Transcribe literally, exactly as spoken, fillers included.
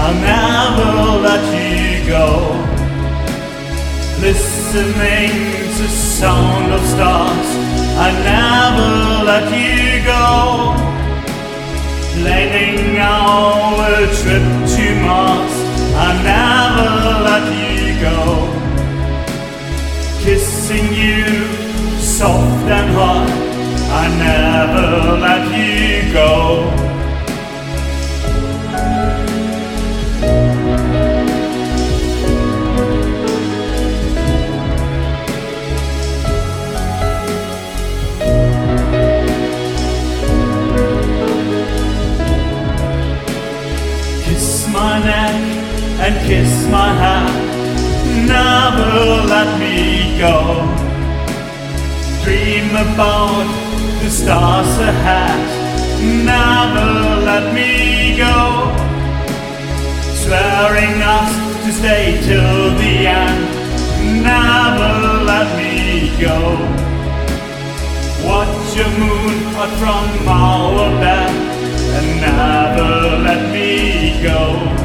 I'll never let you go. Listening to sound of stars, I'll never let you go. Planning our trip to Mars, I'll never let you go. Kissing you soft and hard, I'll never let you go. Kiss my neck and kiss my hand, never let me go. Dream about the stars ahead, never let me go. Swearing us to stay till the end, never let me go. Watch your moon out from our bed, and never let me go.